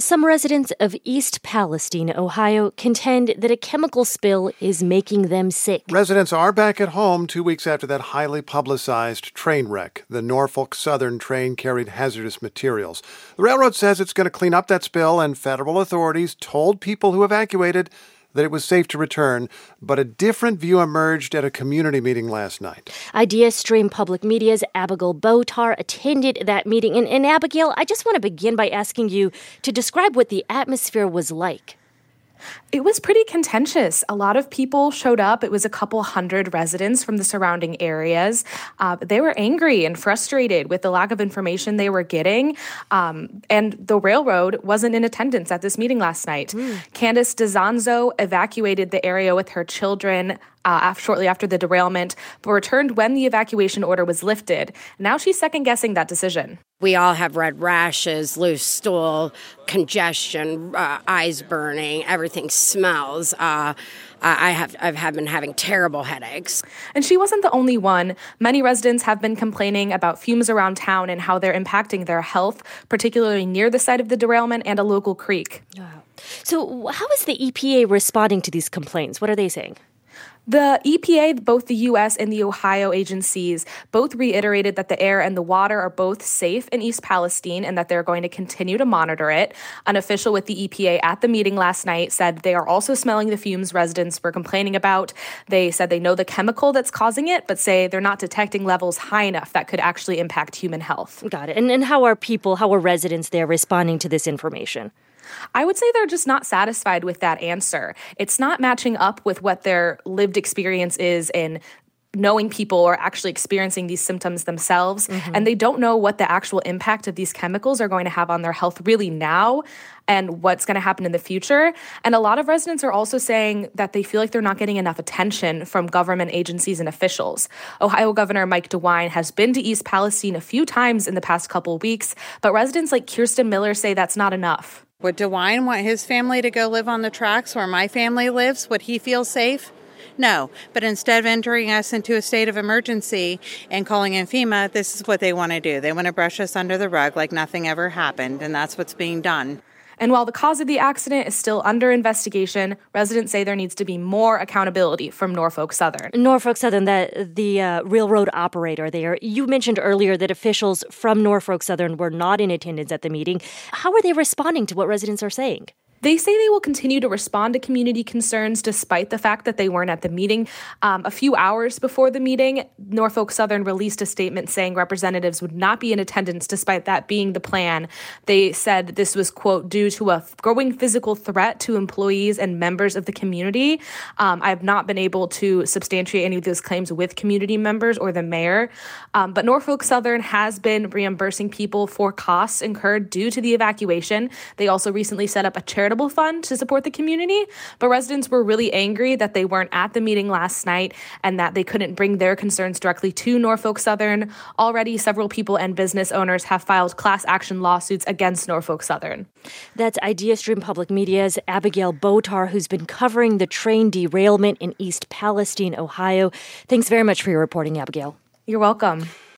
Some residents of East Palestine, Ohio, contend that a chemical spill is making them sick. Residents are back at home 2 weeks after that highly publicized train wreck. The Norfolk Southern train carried hazardous materials. The railroad says it's going to clean up that spill, and federal authorities told people who evacuated that it was safe to return, but a different view emerged at a community meeting last night. Idea Stream Public Media's Abigail Botar attended that meeting. And Abigail, I just want to begin by asking you to describe what the atmosphere was like. It was pretty contentious. A lot of people showed up. It was a couple hundred residents from the surrounding areas. They were angry and frustrated with the lack of information they were getting. And the railroad wasn't in attendance at this meeting last night. Candace DeZanzo evacuated the area with her children shortly after the derailment, but returned when the evacuation order was lifted. Now she's second-guessing that decision. We all have red rashes, loose stool, congestion, eyes burning, everything smells. I've been having terrible headaches. And she wasn't the only one. Many residents have been complaining about fumes around town and how they're impacting their health, particularly near the site of the derailment and a local creek. Wow. So how is the EPA responding to these complaints? What are they saying? The EPA, both the U.S. and the Ohio agencies, both reiterated that the air and the water are both safe in East Palestine and that they're going to continue to monitor it. An official with the EPA at the meeting last night said they are also smelling the fumes residents were complaining about. They said they know the chemical that's causing it, but say they're not detecting levels high enough that could actually impact human health. Got it. And how are residents there responding to this information? I would say they're just not satisfied with that answer. It's not matching up with what their lived experience is in knowing people or actually experiencing these symptoms themselves. And they don't know what the actual impact of these chemicals are going to have on their health really now and what's going to happen in the future. And a lot of residents are also saying that they feel like they're not getting enough attention from government agencies and officials. Ohio Governor Mike DeWine has been to East Palestine a few times in the past couple of weeks, but residents like Kirsten Miller say that's not enough. Would DeWine want his family to go live on the tracks where my family lives? Would he feel safe? No, but instead of entering us into a state of emergency and calling in FEMA, this is what they want to do. They want to brush us under the rug like nothing ever happened, and that's what's being done. And while the cause of the accident is still under investigation, residents say there needs to be more accountability from Norfolk Southern. Norfolk Southern, the railroad operator there. You mentioned earlier that officials from Norfolk Southern were not in attendance at the meeting. How are they responding to what residents are saying? They say they will continue to respond to community concerns despite the fact that they weren't at the meeting. A few hours before the meeting, Norfolk Southern released a statement saying representatives would not be in attendance despite that being the plan. They said this was, quote, due to a growing physical threat to employees and members of the community. I have not been able to substantiate any of those claims with community members or the mayor. But Norfolk Southern has been reimbursing people for costs incurred due to the evacuation. They also recently set up a charitable fund to support the community, but residents were really angry that they weren't at the meeting last night and that they couldn't bring their concerns directly to Norfolk Southern. Already, several people and business owners have filed class action lawsuits against Norfolk Southern. That's Idea Stream Public Media's Abigail Botar, who's been covering the train derailment in East Palestine, Ohio. Thanks very much for your reporting, Abigail. You're welcome.